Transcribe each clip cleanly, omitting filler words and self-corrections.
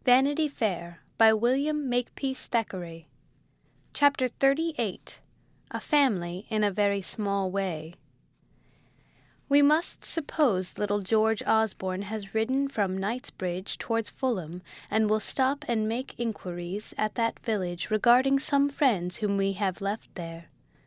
Vanity Fair by William Makepeace Thackeray. Chapter 38. A Family in a Very Small Way. We must suppose little George Osborne has ridden from Knightsbridge towards Fulham, and will stop and make inquiries at that village regarding some friends whom we have left there.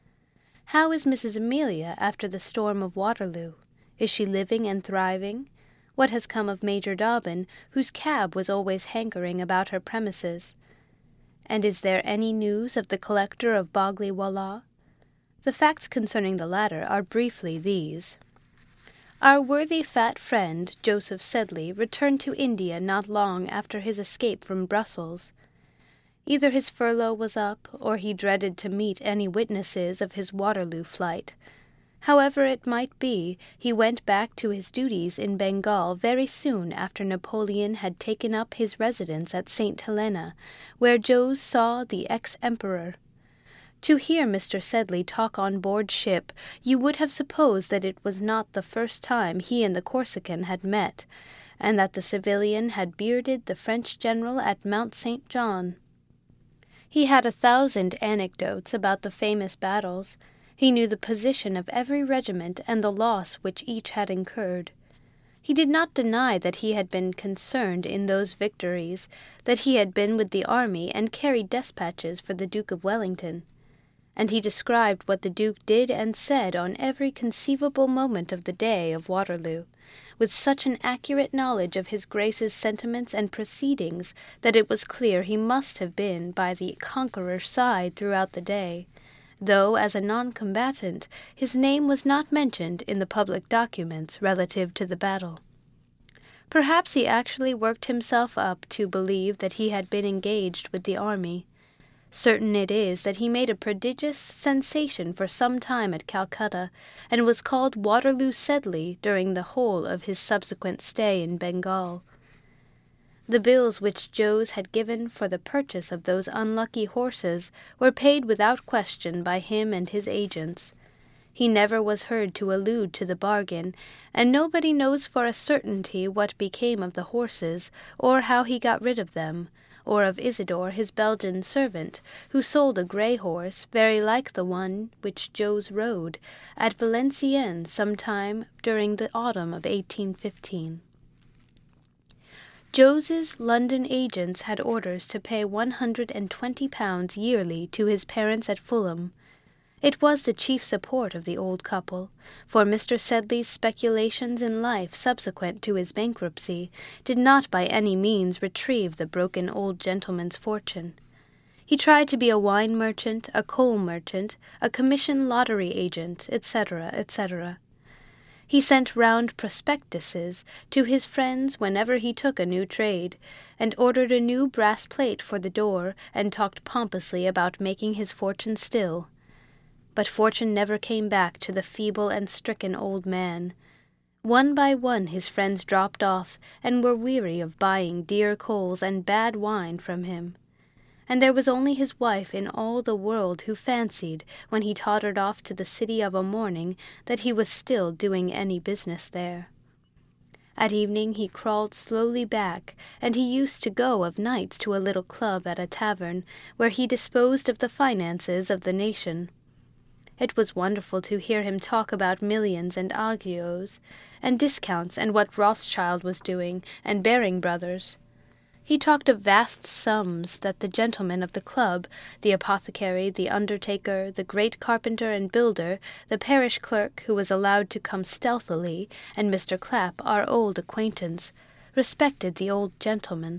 How is Mrs. Amelia after the storm of Waterloo? Is she living and thriving? What has come of Major Dobbin, whose cab was always hankering about her premises? And is there any news of the collector of Bogley Wollah? The facts concerning the latter are briefly these. Our worthy fat friend, Joseph Sedley, returned to India not long after his escape from Brussels. Either his furlough was up, or he dreaded to meet any witnesses of his Waterloo flight. However it might be, he went back to his duties in Bengal very soon after Napoleon had taken up his residence at St. Helena, where Jose saw the ex-emperor. To hear Mr. Sedley talk on board ship, you would have supposed that it was not the first time he and the Corsican had met, and that the civilian had bearded the French general at Mount St. John. He had 1,000 anecdotes about the famous battles. He knew the position of every regiment and the loss which each had incurred. He did not deny that he had been concerned in those victories, that he had been with the army and carried despatches for the Duke of Wellington. And he described what the Duke did and said on every conceivable moment of the day of Waterloo, with such an accurate knowledge of his Grace's sentiments and proceedings that it was clear he must have been by the Conqueror's side throughout the day, though as a non-combatant his name was not mentioned in the public documents relative to the battle. Perhaps he actually worked himself up to believe that he had been engaged with the army. Certain it is that he made a prodigious sensation for some time at Calcutta, and was called Waterloo Sedley during the whole of his subsequent stay in Bengal. The bills which Jose had given for the purchase of those unlucky horses were paid without question by him and his agents. He never was heard to allude to the bargain, and nobody knows for a certainty what became of the horses, or how he got rid of them, or of Isidore, his Belgian servant, who sold a grey horse, very like the one which Jose rode, at Valenciennes some time during the autumn of 1815. Jose's London agents had orders to pay £120 yearly to his parents at Fulham. It was the chief support of the old couple, for Mr. Sedley's speculations in life subsequent to his bankruptcy did not by any means retrieve the broken old gentleman's fortune. He tried to be a wine merchant, a coal merchant, a commission lottery agent, etc., etc. He sent round prospectuses to his friends whenever he took a new trade, and ordered a new brass plate for the door, and talked pompously about making his fortune still. But fortune never came back to the feeble and stricken old man. One by one his friends dropped off, and were weary of buying dear coals and bad wine from him. And there was only his wife in all the world who fancied, when he tottered off to the city of a morning, that he was still doing any business there. At evening he crawled slowly back, and he used to go of nights to a little club at a tavern, where he disposed of the finances of the nation. It was wonderful to hear him talk about millions and agios, and discounts, and what Rothschild was doing, and Baring Brothers. He talked of vast sums that the gentlemen of the club, the apothecary, the undertaker, the great carpenter and builder, the parish clerk who was allowed to come stealthily, and Mr. Clapp, our old acquaintance, respected the old gentleman.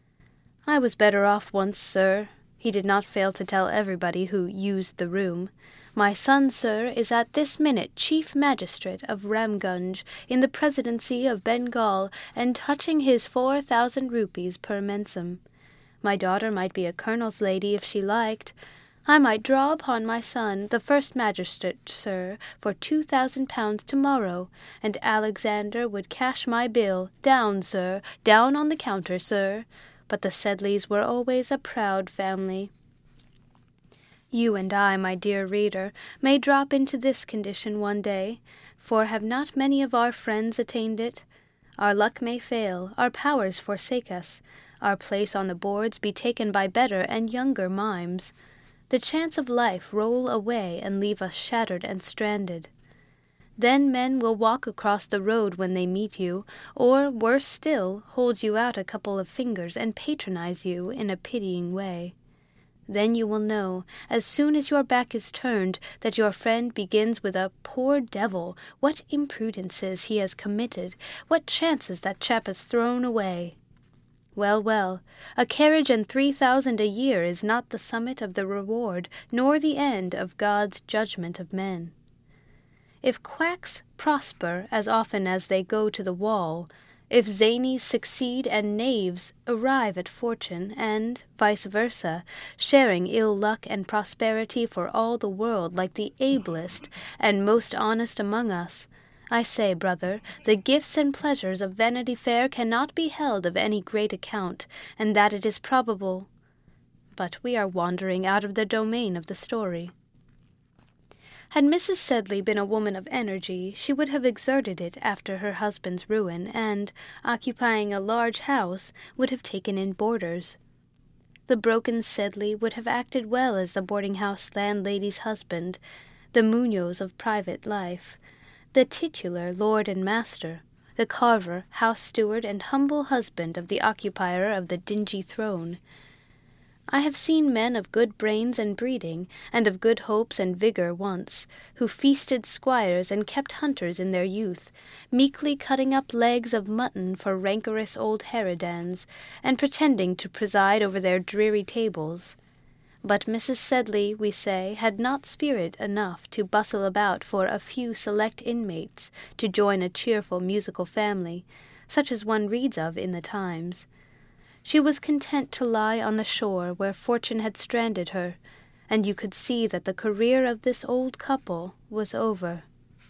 "I was better off once, sir," he did not fail to tell everybody who used the room. "My son, sir, is at this minute chief magistrate of Ramgunge in the presidency of Bengal, and touching his 4,000 rupees per mensem. My daughter might be a colonel's lady if she liked. I might draw upon my son, the first magistrate, sir, for £2,000 tomorrow, and Alexander would cash my bill, down, sir, down on the counter, sir. But the Sedleys were always a proud family. You and I, my dear reader, may drop into this condition one day, for have not many of our friends attained it? Our luck may fail, our powers forsake us, our place on the boards be taken by better and younger mimes, the chance of life roll away and leave us shattered and stranded. Then men will walk across the road when they meet you, or, worse still, hold you out a couple of fingers and patronize you in a pitying way. Then you will know, as soon as your back is turned, that your friend begins with a "poor devil, what imprudences he has committed, what chances that chap has thrown away." Well, well, a carriage and 3,000 a year is not the summit of the reward, nor the end of God's judgment of men. If quacks prosper as often as they go to the wall, if zanies succeed and knaves arrive at fortune, and, vice versa, sharing ill luck and prosperity for all the world like the ablest and most honest among us, I say, brother, the gifts and pleasures of Vanity Fair cannot be held of any great account, and that it is probable. But we are wandering out of the domain of the story. Had Mrs. Sedley been a woman of energy, she would have exerted it after her husband's ruin, and, occupying a large house, would have taken in boarders. The broken Sedley would have acted well as the boarding-house landlady's husband, the Munoz of private life, the titular lord and master, the carver, house-steward, and humble husband of the occupier of the dingy throne. I have seen men of good brains and breeding, and of good hopes and vigour once, who feasted squires and kept hunters in their youth, meekly cutting up legs of mutton for rancorous old harridans, and pretending to preside over their dreary tables. But Mrs. Sedley, we say, had not spirit enough to bustle about for a few select inmates to join a cheerful musical family, such as one reads of in the Times. She was content to lie on the shore where fortune had stranded her, and you could see that the career of this old couple was over.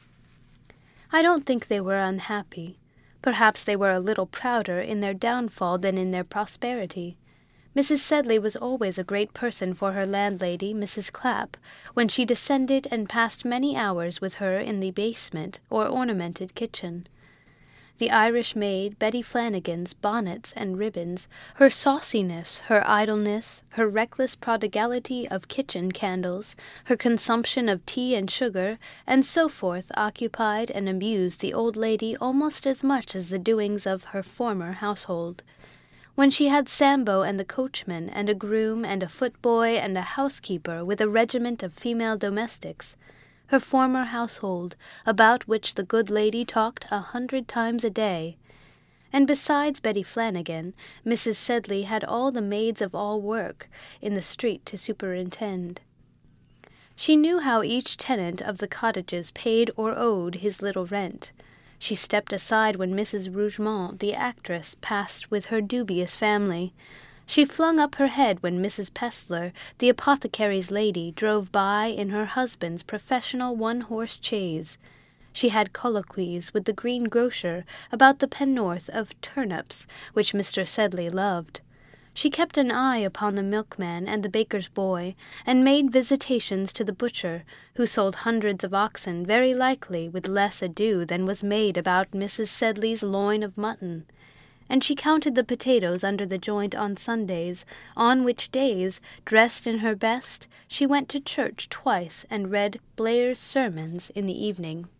I don't think they were unhappy. Perhaps they were a little prouder in their downfall than in their prosperity. Mrs. Sedley was always a great person for her landlady, Mrs. Clapp, when she descended and passed many hours with her in the basement or ornamented kitchen. The Irish maid, Betty Flanagan's bonnets and ribbons, her sauciness, her idleness, her reckless prodigality of kitchen candles, her consumption of tea and sugar, and so forth, occupied and amused the old lady almost as much as the doings of her former household. When she had Sambo and the coachman, and a groom, and a footboy, and a housekeeper, with a regiment of female domestics, her former household, about which the good lady talked 100 times a day. And besides Betty Flanagan, Mrs. Sedley had all the maids of all work in the street to superintend. She knew how each tenant of the cottages paid or owed his little rent. She stepped aside when Mrs. Rougemont, the actress, passed with her dubious family. She flung up her head when Mrs. Pestler, the apothecary's lady, drove by in her husband's professional one-horse chaise. She had colloquies with the greengrocer about the pennorth of turnips, which Mr. Sedley loved. She kept an eye upon the milkman and the baker's boy, and made visitations to the butcher, who sold hundreds of oxen very likely with less ado than was made about Mrs. Sedley's loin of mutton. And she counted the potatoes under the joint on Sundays, on which days, dressed in her best, she went to church twice and read Blair's sermons in the evening.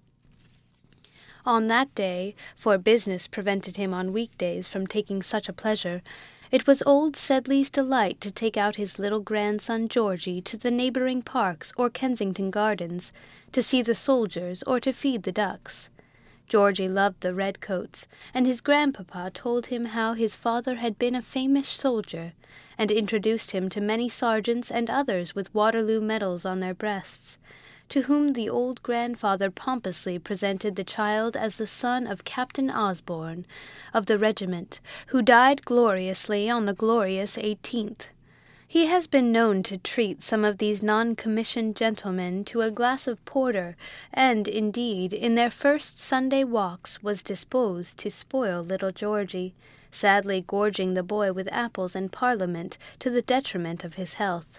On that day, for business prevented him on weekdays from taking such a pleasure, it was old Sedley's delight to take out his little grandson Georgie to the neighbouring parks or Kensington Gardens, to see the soldiers or to feed the ducks. Georgie loved the redcoats, and his grandpapa told him how his father had been a famous soldier, and introduced him to many sergeants and others with Waterloo medals on their breasts, to whom the old grandfather pompously presented the child as the son of Captain Osborne, of the regiment, who died gloriously on the glorious 18th. He has been known to treat some of these non-commissioned gentlemen to a glass of porter, and, indeed, in their first Sunday walks was disposed to spoil little Georgie, sadly gorging the boy with apples and Parliament to the detriment of his health,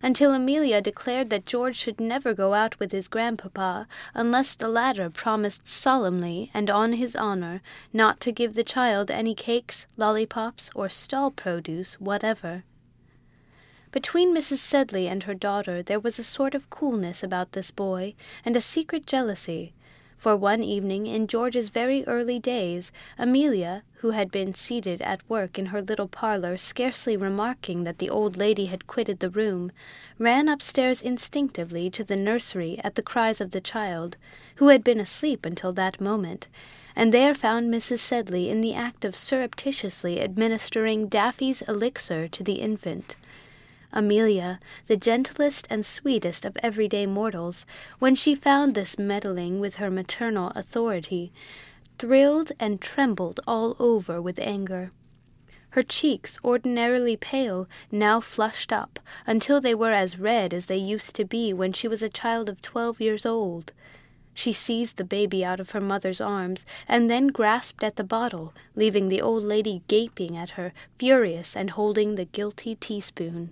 until Amelia declared that George should never go out with his grandpapa unless the latter promised solemnly and on his honor not to give the child any cakes, lollipops, or stall produce whatever. Between Mrs. Sedley and her daughter there was a sort of coolness about this boy, and a secret jealousy, for one evening in George's very early days, Amelia, who had been seated at work in her little parlour, scarcely remarking that the old lady had quitted the room, ran upstairs instinctively to the nursery at the cries of the child, who had been asleep until that moment, and there found Mrs. Sedley in the act of surreptitiously administering Daffy's elixir to the infant. Amelia, the gentlest and sweetest of everyday mortals, when she found this meddling with her maternal authority, thrilled and trembled all over with anger. Her cheeks, ordinarily pale, now flushed up, until they were as red as they used to be when she was a child of 12 years old. She seized the baby out of her mother's arms, and then grasped at the bottle, leaving the old lady gaping at her, furious, and holding the guilty teaspoon.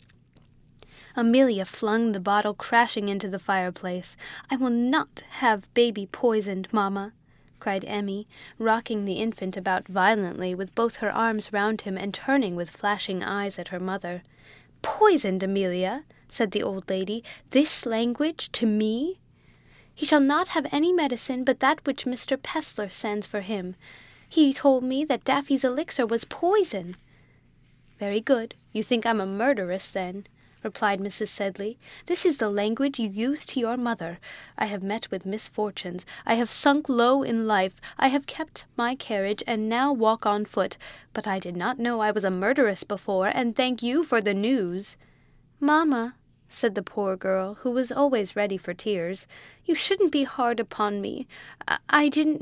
Amelia flung the bottle crashing into the fireplace. "I will not have baby poisoned, mamma," cried Emmy, rocking the infant about violently with both her arms round him and turning with flashing eyes at her mother. "Poisoned, Amelia," said the old lady. "This language to me? He shall not have any medicine but that which Mr. Pestler sends for him. He told me that Daffy's elixir was poison." "Very good. You think I'm a murderess, then," replied Mrs. Sedley. "This is the language you use to your mother. I have met with misfortunes. I have sunk low in life. I have kept my carriage, and now walk on foot. But I did not know I was a murderess before, and thank you for the news." "Mamma," said the poor girl, who was always ready for tears, "you shouldn't be hard upon me. I did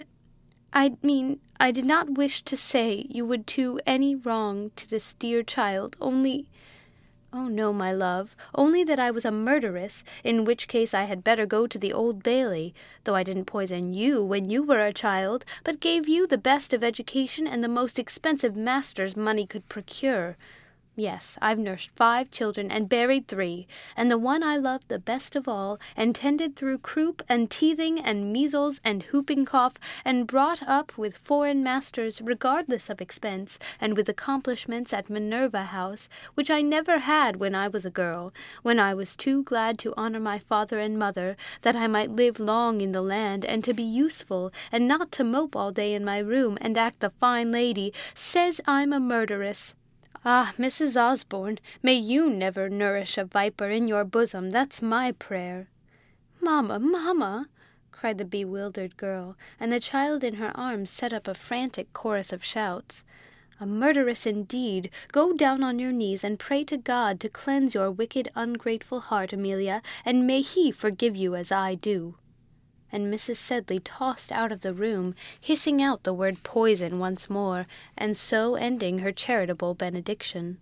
not wish to say you would do any wrong to this dear child, only—" "Oh, no, my love, only that I was a murderess, in which case I had better go to the Old Bailey, though I didn't poison you when you were a child, but gave you the best of education and the most expensive masters money could procure. Yes, I've nursed 5 children and buried 3, and the one I loved the best of all, and tended through croup and teething and measles and whooping cough, and brought up with foreign masters regardless of expense, and with accomplishments at Minerva House, which I never had when I was a girl, when I was too glad to honor my father and mother, that I might live long in the land, and to be useful, and not to mope all day in my room, and act the fine lady, says I'm a murderess. Ah, Mrs. Osborne, may you never nourish a viper in your bosom, that's my prayer." "Mamma, mamma!" cried the bewildered girl, and the child in her arms set up a frantic chorus of shouts. "A murderess indeed! Go down on your knees and pray to God to cleanse your wicked, ungrateful heart, Amelia, and may He forgive you as I do." And Mrs. Sedley tossed out of the room, hissing out the word poison once more, and so ending her charitable benediction.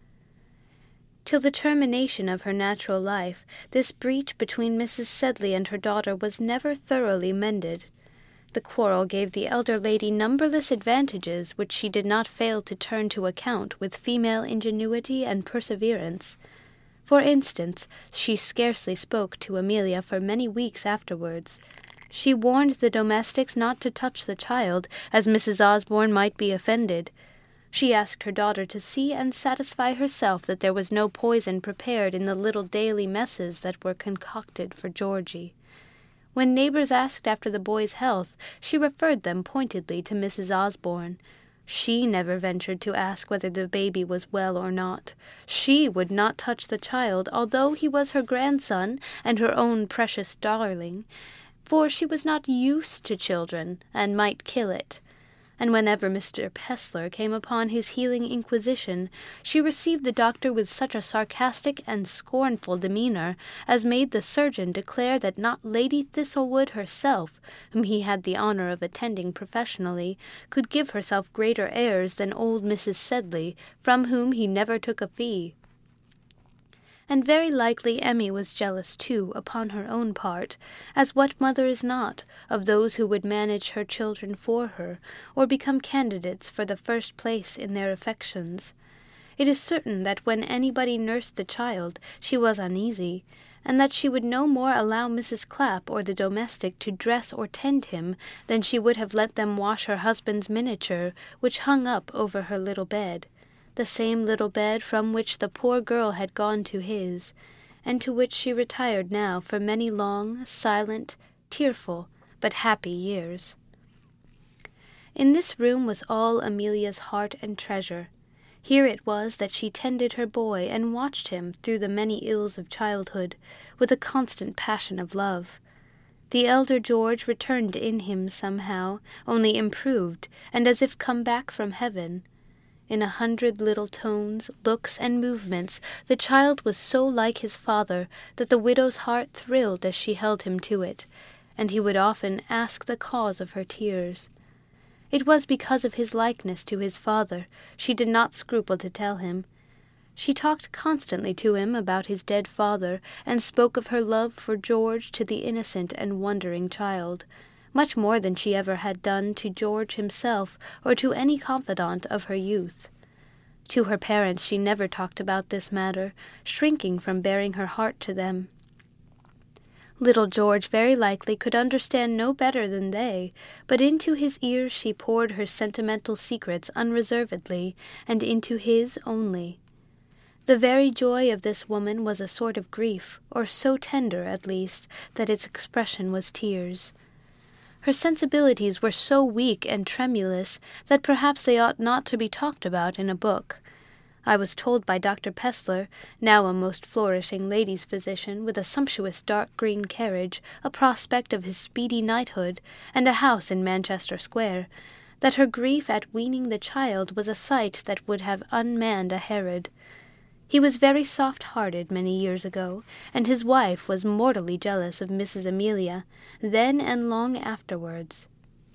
Till the termination of her natural life, this breach between Mrs. Sedley and her daughter was never thoroughly mended. The quarrel gave the elder lady numberless advantages which she did not fail to turn to account with female ingenuity and perseverance. For instance, she scarcely spoke to Amelia for many weeks afterwards. She warned the domestics not to touch the child, as Mrs. Osborne might be offended. She asked her daughter to see and satisfy herself that there was no poison prepared in the little daily messes that were concocted for Georgie. When neighbors asked after the boy's health, she referred them pointedly to Mrs. Osborne. She never ventured to ask whether the baby was well or not. She would not touch the child, although he was her grandson and her own precious darling, for she was not used to children, and might kill it. And whenever Mr. Pestler came upon his healing inquisition, she received the doctor with such a sarcastic and scornful demeanour as made the surgeon declare that not Lady Thistlewood herself, whom he had the honour of attending professionally, could give herself greater airs than old Mrs. Sedley, from whom he never took a fee. And very likely Emmy was jealous, too, upon her own part, as what mother is not, of those who would manage her children for her, or become candidates for the first place in their affections. It is certain that when anybody nursed the child, she was uneasy, and that she would no more allow Mrs. Clapp or the domestic to dress or tend him than she would have let them wash her husband's miniature, which hung up over her little bed, the same little bed from which the poor girl had gone to his, and to which she retired now for many long, silent, tearful, but happy years. In this room was all Amelia's heart and treasure. Here it was that she tended her boy and watched him through the many ills of childhood, with a constant passion of love. The elder George returned in him somehow, only improved, and as if come back from heaven. In 100 little tones, looks, and movements, the child was so like his father that the widow's heart thrilled as she held him to it, and he would often ask the cause of her tears. It was because of his likeness to his father. She did not scruple to tell him. She talked constantly to him about his dead father, and spoke of her love for George to the innocent and wondering child, much more than she ever had done to George himself or to any confidant of her youth. To her parents she never talked about this matter, shrinking from baring her heart to them. Little George very likely could understand no better than they, but into his ears she poured her sentimental secrets unreservedly, and into his only. The very joy of this woman was a sort of grief, or so tender, at least, that its expression was tears. Her sensibilities were so weak and tremulous that perhaps they ought not to be talked about in a book. I was told by Dr. Pestler, now a most flourishing ladies' physician, with a sumptuous dark green carriage, a prospect of his speedy knighthood, and a house in Manchester Square, that her grief at weaning the child was a sight that would have unmanned a Herod. He was very soft-hearted many years ago, and his wife was mortally jealous of Mrs. Amelia, then and long afterwards.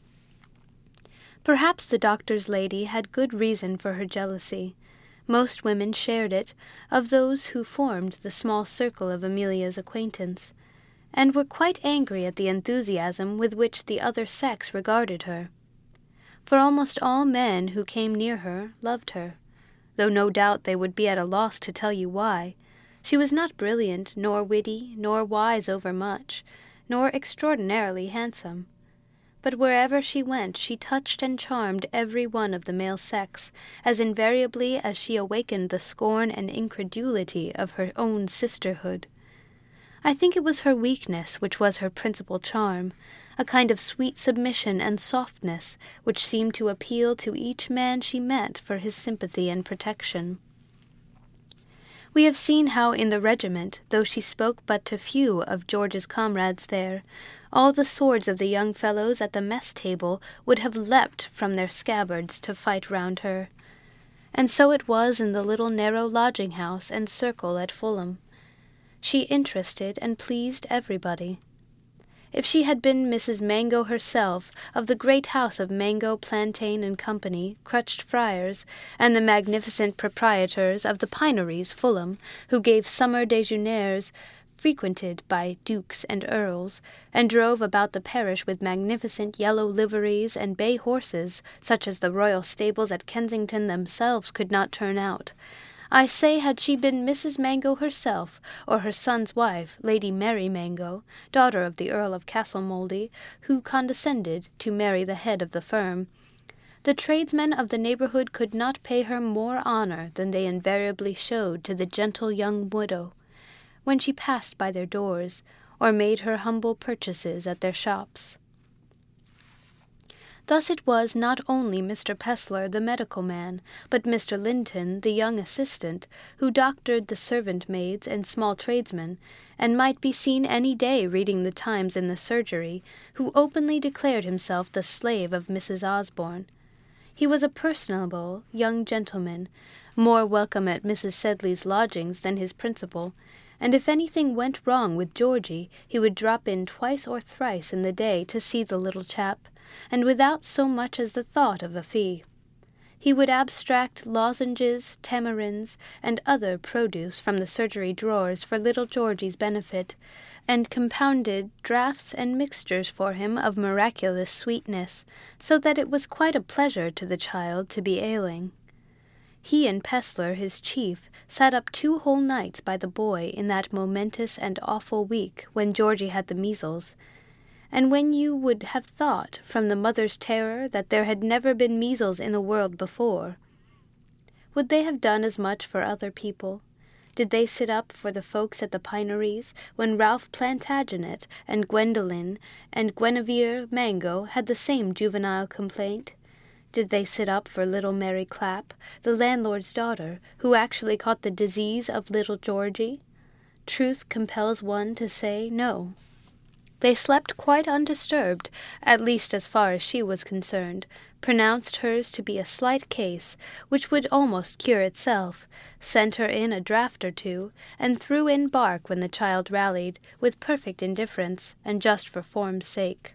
Perhaps the doctor's lady had good reason for her jealousy. Most women shared it, of those who formed the small circle of Amelia's acquaintance, and were quite angry at the enthusiasm with which the other sex regarded her. For almost all men who came near her loved her, though no doubt they would be at a loss to tell you why. She was not brilliant, nor witty, nor wise overmuch, nor extraordinarily handsome. But wherever she went she touched and charmed every one of the male sex, as invariably as she awakened the scorn and incredulity of her own sisterhood. I think it was her weakness which was her principal charm, a kind of sweet submission and softness which seemed to appeal to each man she met for his sympathy and protection. We have seen how in the regiment, though she spoke but to few of George's comrades there, all the swords of the young fellows at the mess table would have leapt from their scabbards to fight round her. And so it was in the little narrow lodging-house and circle at Fulham. She interested and pleased everybody. If she had been Mrs. Mango herself, of the great house of Mango, Plantain and Company, Crutched Friars, and the magnificent proprietors of the Pineries, Fulham, who gave summer déjeuners frequented by dukes and earls, and drove about the parish with magnificent yellow liveries and bay horses, such as the royal stables at Kensington themselves could not turn out, I say, had she been Mrs. Mango herself, or her son's wife, Lady Mary Mango, daughter of the Earl of Castlemouldy, who condescended to marry the head of the firm, the tradesmen of the neighbourhood could not pay her more honour than they invariably showed to the gentle young widow, when she passed by their doors, or made her humble purchases at their shops. Thus it was not only Mr. Pestler, the medical man, but Mr. Linton, the young assistant, who doctored the servant-maids and small tradesmen, and might be seen any day reading the Times in the surgery, who openly declared himself the slave of Mrs. Osborne. He was a personable young gentleman, more welcome at Mrs. Sedley's lodgings than his principal, and if anything went wrong with Georgie, he would drop in twice or thrice in the day to see the little chap, and without so much as the thought of a fee. He would abstract lozenges, tamarinds, and other produce from the surgery drawers for little Georgie's benefit, and compounded draughts and mixtures for him of miraculous sweetness, so that it was quite a pleasure to the child to be ailing. He and Pestler, his chief, sat up 2 whole nights by the boy in that momentous and awful week when Georgie had the measles, and when you would have thought, from the mother's terror, that there had never been measles in the world before. Would they have done as much for other people? Did they sit up for the folks at the Pineries when Ralph Plantagenet and Gwendolen and Guinevere Mango had the same juvenile complaint? Did they sit up for little Mary Clapp, the landlord's daughter, who actually caught the disease of little Georgie? Truth compels one to say no. They slept quite undisturbed, at least as far as she was concerned, pronounced hers to be a slight case, which would almost cure itself, sent her in a draught or 2, and threw in bark when the child rallied, with perfect indifference, and just for form's sake.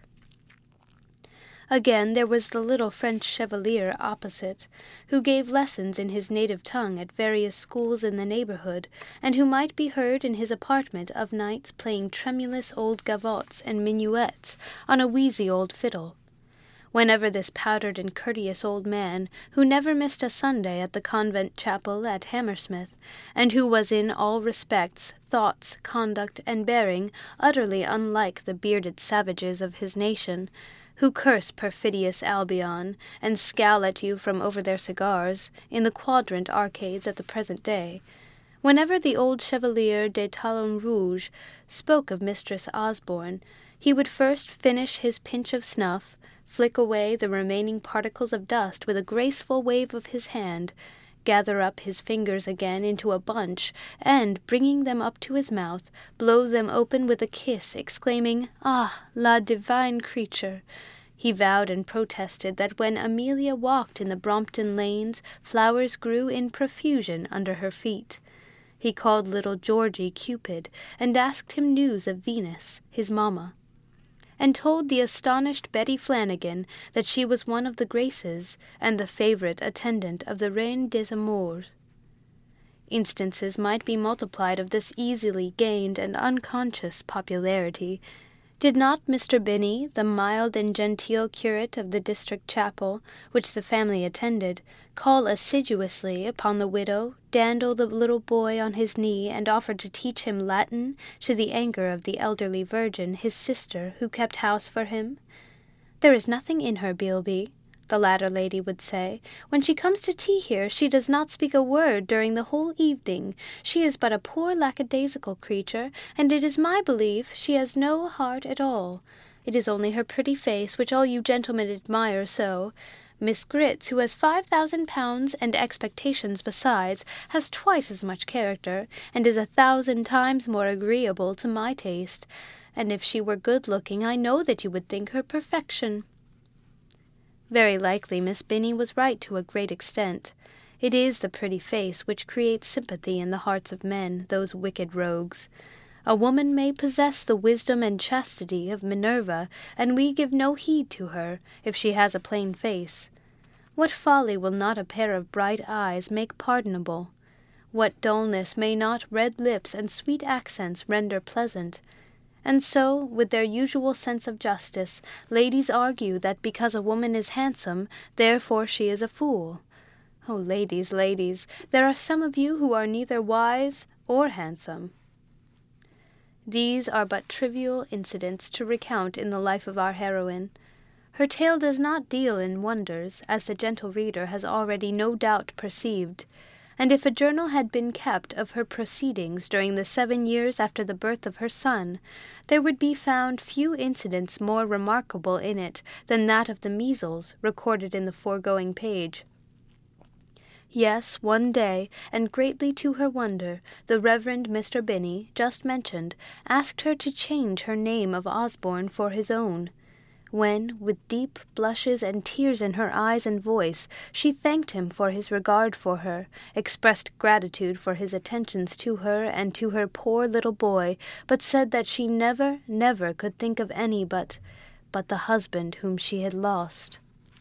Again there was the little French chevalier opposite, who gave lessons in his native tongue at various schools in the neighborhood, and who might be heard in his apartment of nights playing tremulous old gavottes and minuets on a wheezy old fiddle. Whenever this powdered and courteous old man, who never missed a Sunday at the convent chapel at Hammersmith, and who was in all respects, thoughts, conduct, and bearing utterly unlike the bearded savages of his nation, who curse perfidious Albion, and scowl at you from over their cigars, in the Quadrant arcades at the present day, whenever the old Chevalier de Talon Rouge spoke of Mistress Osborne, he would first finish his pinch of snuff, flick away the remaining particles of dust with a graceful wave of his hand, gather up his fingers again into a bunch, and, bringing them up to his mouth, blow them open with a kiss, exclaiming, "Ah, la divine creature!" He vowed and protested that when Amelia walked in the Brompton lanes, flowers grew in profusion under her feet. He called little Georgie Cupid, and asked him news of Venus, his mamma, and told the astonished Betty Flanagan that she was one of the Graces, and the favourite attendant of the Reine des Amours. Instances might be multiplied of this easily gained and unconscious popularity. Did not Mr. Binny, the mild and genteel curate of the district chapel, which the family attended, call assiduously upon the widow, dandle the little boy on his knee, and offer to teach him Latin, to the anger of the elderly virgin, his sister, who kept house for him? "There is nothing in her, Beilby," the latter lady would say. "When she comes to tea here, she does not speak a word during the whole evening. She is but a poor lackadaisical creature, and it is my belief she has no heart at all. It is only her pretty face, which all you gentlemen admire so. Miss Grits, who has 5,000 and expectations besides, has twice as much character, and is 1,000 times more agreeable to my taste. And if she were good-looking, I know that you would think her perfection." Very likely Miss Binny was right to a great extent. It is the pretty face which creates sympathy in the hearts of men, those wicked rogues. A woman may possess the wisdom and chastity of Minerva, and we give no heed to her, if she has a plain face. What folly will not a pair of bright eyes make pardonable? What dullness may not red lips and sweet accents render pleasant? And so, with their usual sense of justice, ladies argue that because a woman is handsome, therefore she is a fool. Oh, ladies, ladies, there are some of you who are neither wise or handsome. These are but trivial incidents to recount in the life of our heroine. Her tale does not deal in wonders, as the gentle reader has already no doubt perceived, and if a journal had been kept of her proceedings during the 7 years after the birth of her son, there would be found few incidents more remarkable in it than that of the measles, recorded in the foregoing page. Yes, one day, and greatly to her wonder, the Reverend Mr. Binny, just mentioned, asked her to change her name of Osborne for his own, when, with deep blushes and tears in her eyes and voice, she thanked him for his regard for her, expressed gratitude for his attentions to her and to her poor little boy, but said that she never, never could think of any but the husband whom she had lost.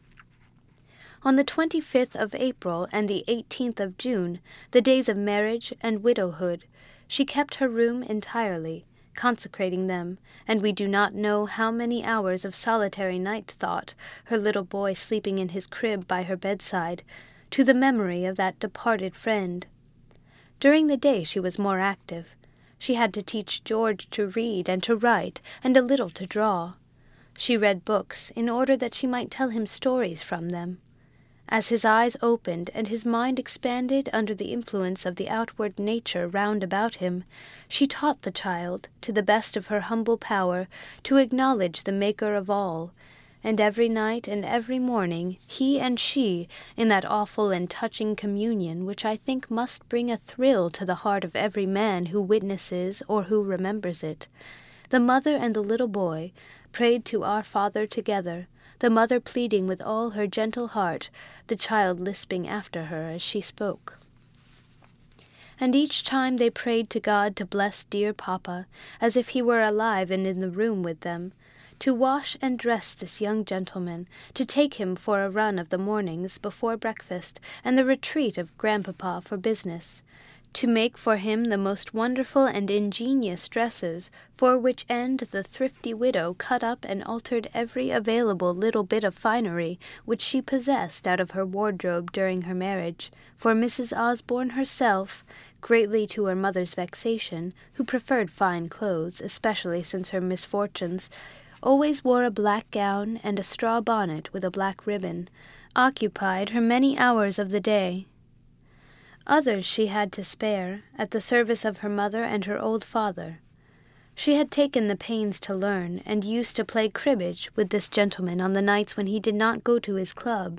On the 25th of April and the 18th of June, the days of marriage and widowhood, she kept her room entirely, consecrating them, and we do not know how many hours of solitary night thought, her little boy sleeping in his crib by her bedside, to the memory of that departed friend. During the day she was more active. She had to teach George to read and to write, and a little to draw. She read books in order that she might tell him stories from them. As his eyes opened and his mind expanded under the influence of the outward nature round about him, she taught the child, to the best of her humble power, to acknowledge the Maker of all, and every night and every morning he and she, in that awful and touching communion which I think must bring a thrill to the heart of every man who witnesses or who remembers it, the mother and the little boy prayed to our Father together, the mother pleading with all her gentle heart, the child lisping after her as she spoke. And each time they prayed to God to bless dear Papa, as if he were alive and in the room with them, to wash and dress this young gentleman, to take him for a run of the mornings before breakfast, and the retreat of Grandpapa for business, to make for him the most wonderful and ingenious dresses, for which end the thrifty widow cut up and altered every available little bit of finery which she possessed out of her wardrobe during her marriage, for Mrs. Osborne herself, greatly to her mother's vexation, who preferred fine clothes, especially since her misfortunes, always wore a black gown and a straw bonnet with a black ribbon, occupied her many hours of the day. Others she had to spare, at the service of her mother and her old father. She had taken the pains to learn, and used to play cribbage with this gentleman on the nights when he did not go to his club.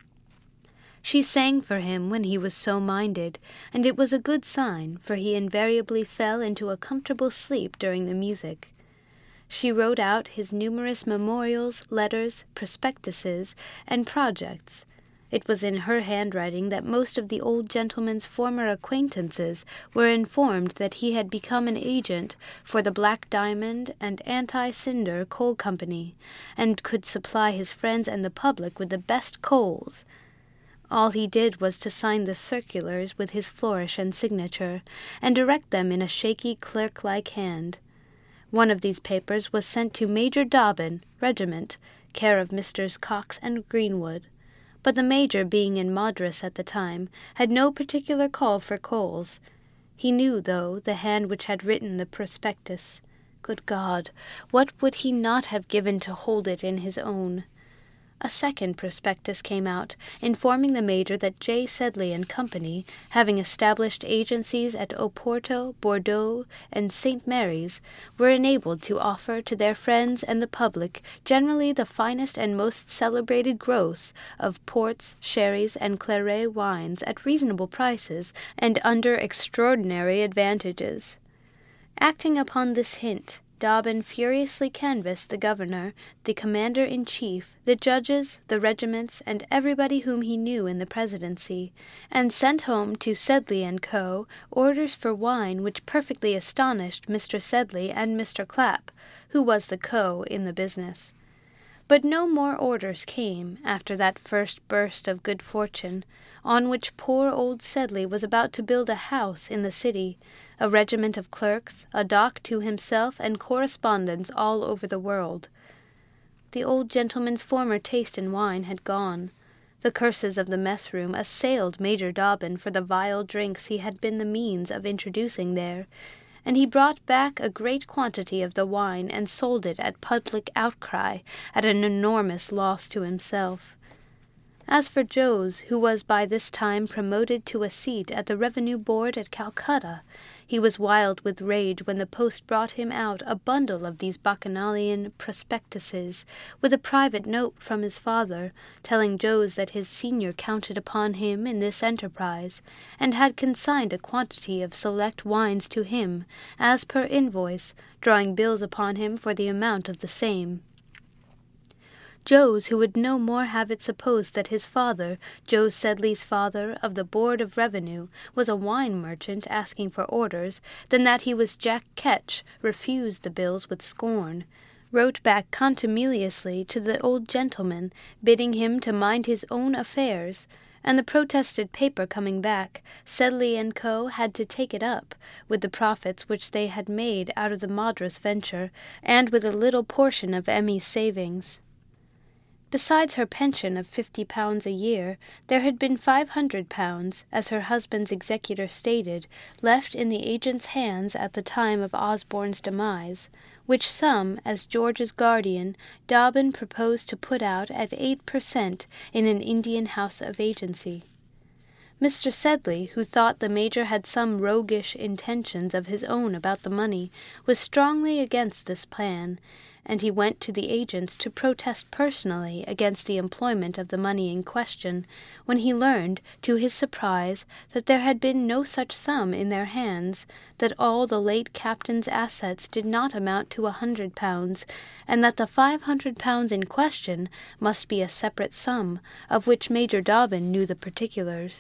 She sang for him when he was so minded, and it was a good sign, for he invariably fell into a comfortable sleep during the music. She wrote out his numerous memorials, letters, prospectuses, and projects. It was in her handwriting that most of the old gentleman's former acquaintances were informed that he had become an agent for the Black Diamond and Anti-Cinder Coal Company, and could supply his friends and the public with the best coals. All he did was to sign the circulars with his flourish and signature, and direct them in a shaky clerk-like hand. One of these papers was sent to Major Dobbin, Regiment, care of Messrs. Cox and Greenwood. But the Major, being in Madras at the time, had no particular call for coals. He knew, though, the hand which had written the prospectus. Good God, what would he not have given to hold it in his own? A second prospectus came out, informing the Major that J. Sedley and Company, having established agencies at Oporto, Bordeaux, and St. Mary's, were enabled to offer to their friends and the public generally the finest and most celebrated growths of ports, sherries, and claret wines at reasonable prices and under extraordinary advantages. Acting upon this hint, Dobbin furiously canvassed the governor, the commander-in-chief, the judges, the regiments, and everybody whom he knew in the presidency, and sent home to Sedley and Co. orders for wine which perfectly astonished Mr. Sedley and Mr. Clapp, who was the Co. in the business. But no more orders came after that first burst of good fortune, on which poor old Sedley was about to build a house in the city, a regiment of clerks, a dock to himself, and correspondents all over the world. The old gentleman's former taste in wine had gone. The curses of the mess-room assailed Major Dobbin for the vile drinks he had been the means of introducing there, and he brought back a great quantity of the wine and sold it at public outcry at an enormous loss to himself. As for Jose, who was by this time promoted to a seat at the Revenue Board at Calcutta, he was wild with rage when the post brought him out a bundle of these bacchanalian prospectuses, with a private note from his father, telling Jose that his senior counted upon him in this enterprise, and had consigned a quantity of select wines to him, as per invoice, drawing bills upon him for the amount of the same. Jose, who would no more have it supposed that his father, Jose Sedley's father, of the Board of Revenue, was a wine merchant asking for orders, than that he was Jack Ketch, refused the bills with scorn, wrote back contumeliously to the old gentleman, bidding him to mind his own affairs, and the protested paper coming back, Sedley and Co. had to take it up, with the profits which they had made out of the Madras venture, and with a little portion of Emmy's savings. Besides her pension of £50 a year, there had been £500, as her husband's executor stated, left in the agent's hands at the time of Osborne's demise, which sum, as George's guardian, Dobbin proposed to put out at 8% in an Indian house of agency. Mr. Sedley, who thought the Major had some roguish intentions of his own about the money, was strongly against this plan, and he went to the agents to protest personally against the employment of the money in question, when he learned, to his surprise, that there had been no such sum in their hands, that all the late captain's assets did not amount to £100, and that the £500 in question must be a separate sum, of which Major Dobbin knew the particulars.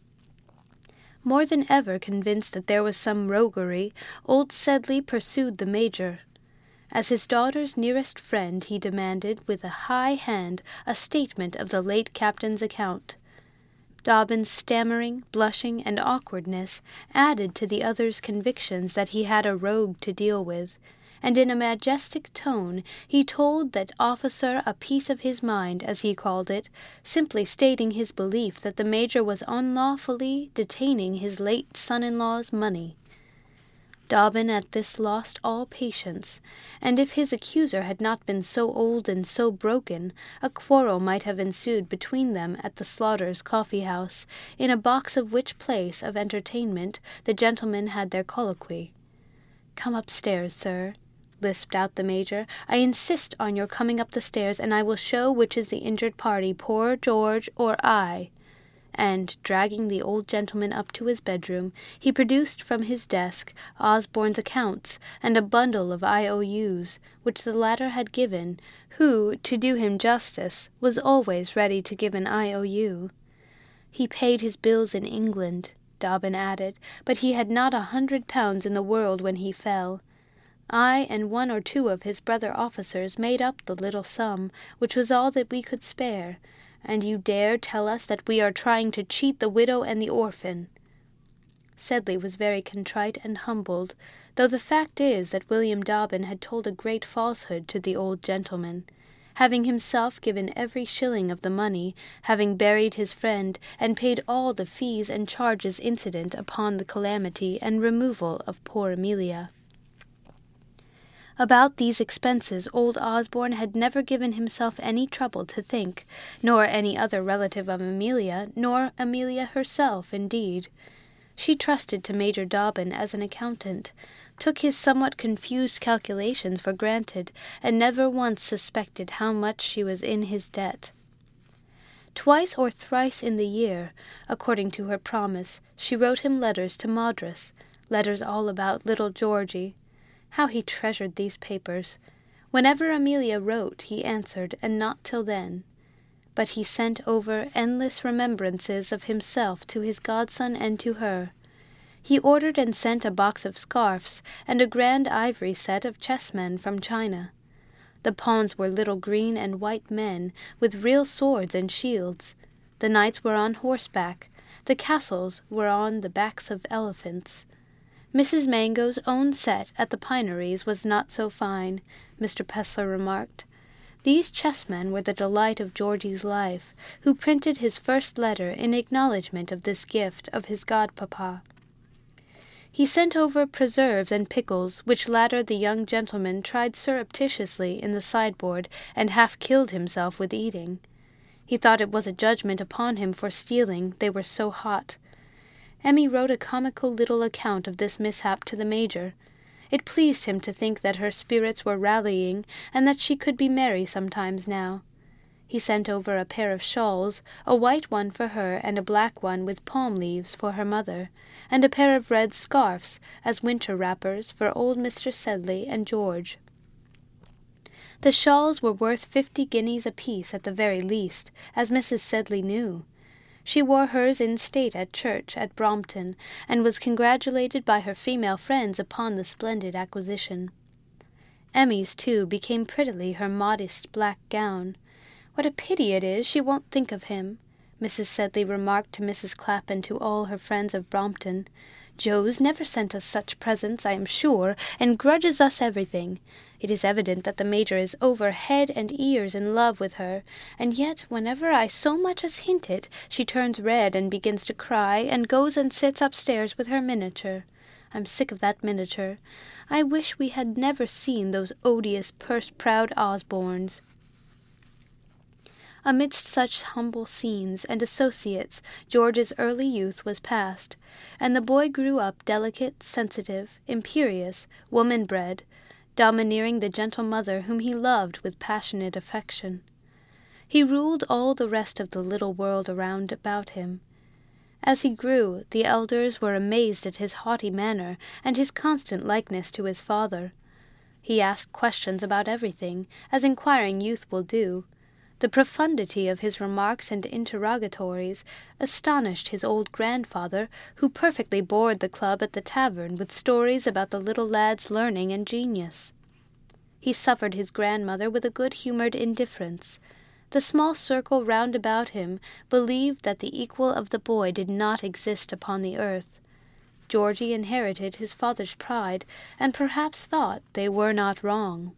More than ever convinced that there was some roguery, old Sedley pursued the Major. As his daughter's nearest friend, he demanded, with a high hand, a statement of the late captain's account. Dobbin's stammering, blushing, and awkwardness added to the other's convictions that he had a rogue to deal with, and in a majestic tone he told that officer a piece of his mind, as he called it, simply stating his belief that the Major was unlawfully detaining his late son-in-law's money. Dobbin at this lost all patience, and if his accuser had not been so old and so broken, a quarrel might have ensued between them at the Slaughters' coffee-house, in a box of which place of entertainment the gentlemen had their colloquy. "Come upstairs, sir," lisped out the Major. "I insist on your coming up the stairs, and I will show which is the injured party, poor George or I." And, dragging the old gentleman up to his bedroom, he produced from his desk Osborne's accounts and a bundle of IOUs, which the latter had given, who, to do him justice, was always ready to give an IOU. He paid his bills in England, Dobbin added, but he had not £100 in the world when he fell. I and one or two of his brother officers made up the little sum, which was all that we could spare, and you dare tell us that we are trying to cheat the widow and the orphan." Sedley was very contrite and humbled, though the fact is that William Dobbin had told a great falsehood to the old gentleman, having himself given every shilling of the money, having buried his friend, and paid all the fees and charges incident upon the calamity and removal of poor Amelia. About these expenses old Osborne had never given himself any trouble to think, nor any other relative of Amelia, nor Amelia herself, indeed. She trusted to Major Dobbin as an accountant, took his somewhat confused calculations for granted, and never once suspected how much she was in his debt. Twice or thrice in the year, according to her promise, she wrote him letters to Madras, letters all about little Georgie. How he treasured these papers! Whenever Amelia wrote, he answered, and not till then. But he sent over endless remembrances of himself to his godson and to her. He ordered and sent a box of scarfs and a grand ivory set of chessmen from China. The pawns were little green and white men, with real swords and shields. The knights were on horseback. The castles were on the backs of elephants. Mrs. Mango's own set at the Pineries was not so fine, Mr. Pessler remarked. These chessmen were the delight of Georgie's life, who printed his first letter in acknowledgment of this gift of his godpapa. He sent over preserves and pickles, which latter the young gentleman tried surreptitiously in the sideboard, and half killed himself with eating. He thought it was a judgment upon him for stealing, they were so hot. Emmy wrote a comical little account of this mishap to the Major. It pleased him to think that her spirits were rallying, and that she could be merry sometimes now. He sent over a pair of shawls, a white one for her and a black one with palm leaves for her mother, and a pair of red scarfs as winter wrappers for old Mr. Sedley and George. The shawls were worth 50 guineas apiece at the very least, as Mrs. Sedley knew. She wore hers in state at church at Brompton, and was congratulated by her female friends upon the splendid acquisition. Emmy's, too, became prettily her modest black gown. What a pity it is she won't think of him! Mrs. Sedley remarked to Mrs. Clapp and to all her friends of Brompton. "Joe's never sent us such presents, I am sure, and grudges us everything. It is evident that the Major is over head and ears in love with her, and yet whenever I so much as hint it, she turns red and begins to cry, and goes and sits upstairs with her miniature. I'm sick of that miniature. I wish we had never seen those odious purse-proud Osbornes." Amidst such humble scenes and associates George's early youth was passed, and the boy grew up delicate, sensitive, imperious, woman-bred, domineering the gentle mother whom he loved with passionate affection. He ruled all the rest of the little world around about him. As he grew, the elders were amazed at his haughty manner and his constant likeness to his father. He asked questions about everything, as inquiring youth will do. The profundity of his remarks and interrogatories astonished his old grandfather, who perfectly bored the club at the tavern with stories about the little lad's learning and genius. He suffered his grandmother with a good-humoured indifference. The small circle round about him believed that the equal of the boy did not exist upon the earth. Georgie inherited his father's pride, and perhaps thought they were not wrong.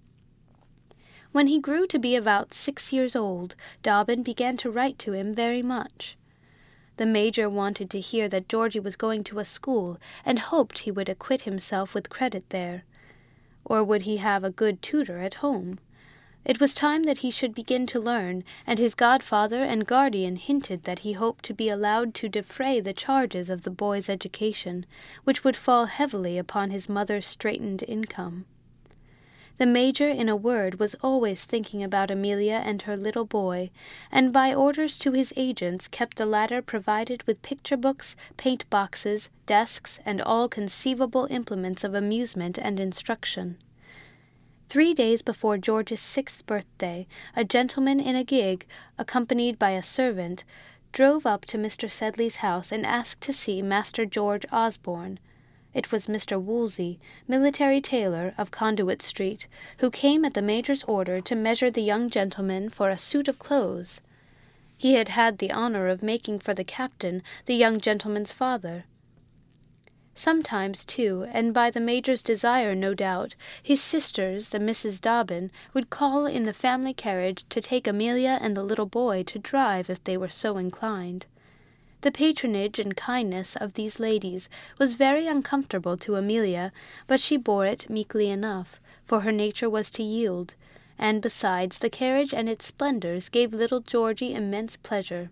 When he grew to be about 6 years old, Dobbin began to write to him very much. The Major wanted to hear that Georgie was going to a school, and hoped he would acquit himself with credit there. Or would he have a good tutor at home? It was time that he should begin to learn, and his godfather and guardian hinted that he hoped to be allowed to defray the charges of the boy's education, which would fall heavily upon his mother's straitened income. The Major, in a word, was always thinking about Amelia and her little boy, and by orders to his agents kept the latter provided with picture-books, paint-boxes, desks, and all conceivable implements of amusement and instruction. 3 days before George's 6th birthday, a gentleman in a gig, accompanied by a servant, drove up to Mr. Sedley's house and asked to see Master George Osborne. It was Mr. Woolsey, military tailor of Conduit Street, who came at the Major's order to measure the young gentleman for a suit of clothes. He had had the honour of making for the captain the young gentleman's father. Sometimes, too, and by the Major's desire, no doubt, his sisters, the Misses Dobbin, would call in the family carriage to take Amelia and the little boy to drive if they were so inclined. The patronage and kindness of these ladies was very uncomfortable to Amelia, but she bore it meekly enough, for her nature was to yield, and besides, the carriage and its splendours gave little Georgie immense pleasure.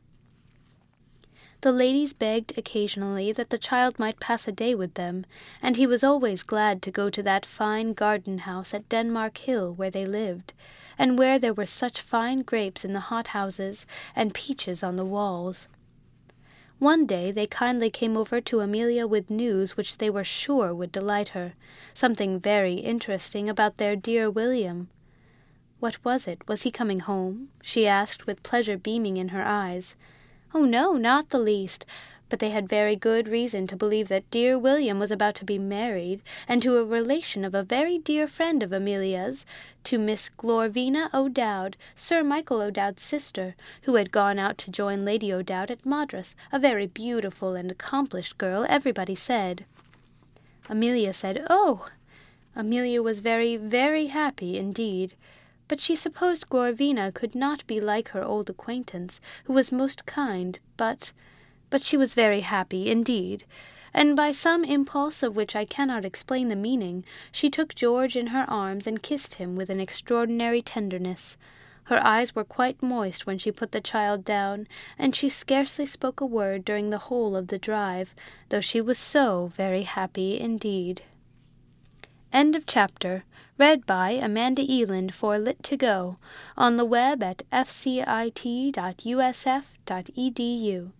The ladies begged occasionally that the child might pass a day with them, and he was always glad to go to that fine garden-house at Denmark Hill where they lived, and where there were such fine grapes in the hot-houses and peaches on the walls. One day they kindly came over to Amelia with news which they were sure would delight her, something very interesting about their dear William. What was it? Was he coming home? She asked, with pleasure beaming in her eyes. Oh, no, not the least. But they had very good reason to believe that dear William was about to be married, and to a relation of a very dear friend of Amelia's, to Miss Glorvina O'Dowd, Sir Michael O'Dowd's sister, who had gone out to join Lady O'Dowd at Madras, a very beautiful and accomplished girl, everybody said. Amelia said, "Oh!" Amelia was very, very happy indeed, but she supposed Glorvina could not be like her old acquaintance, who was most kind, but she was very happy indeed, and by some impulse of which I cannot explain the meaning, she took George in her arms and kissed him with an extraordinary tenderness. Her eyes were quite moist when she put the child down, and she scarcely spoke a word during the whole of the drive, though she was so very happy indeed. End of chapter. Read by Amanda Eland for Lit2Go, on the web at fcit.usf.edu.